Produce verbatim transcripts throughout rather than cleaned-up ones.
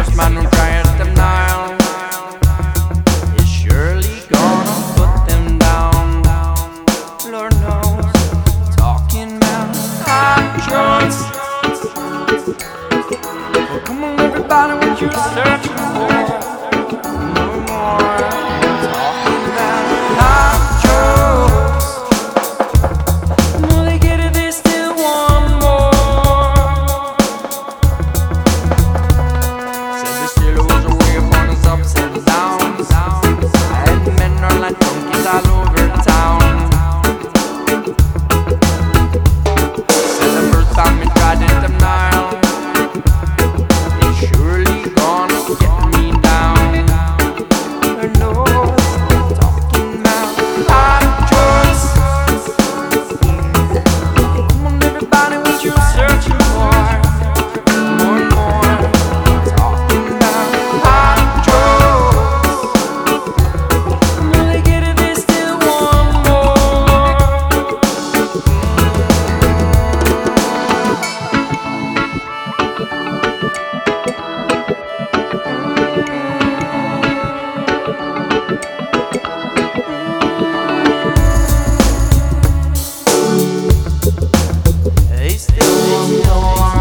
sickest man who tried them now is surely gonna put them down. Lord knows, talking about hot drugs. Well, come on everybody, what you searching for? No more talking about hot drugs. Will they get it? There's still one more. Said the sailor was away upon his ups and downs, and men are like donkeys all over town. Said the first time we tried it them now, it's surely gonna get me down. Lord knows, talking about hot drugs. Come on everybody, what you searching for? More and more, talking about hot drugs. Will they get it? There's still one more. They still want more.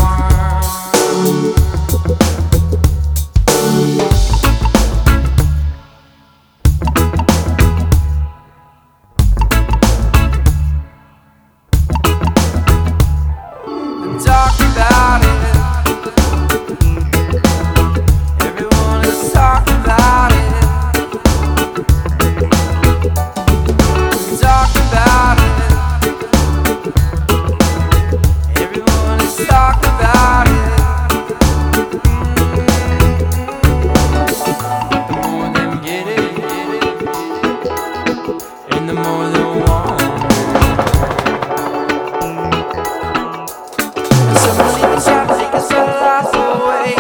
Talk about it. Everyone is talking about it. Talk about it. Everyone is talking about it. The more them get it, and the more they want it. Some people try to take us our lives away,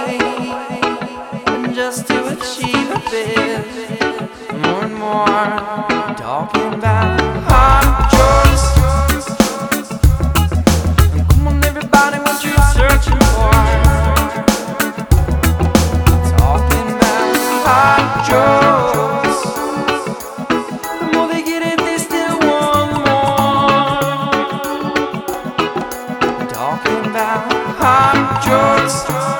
and just to achieve a bit more and more, talking about hot drugs. And come on everybody, what you searching for? Talking about hot drugs. The more they get it, they still want more. Talking about hot drugs.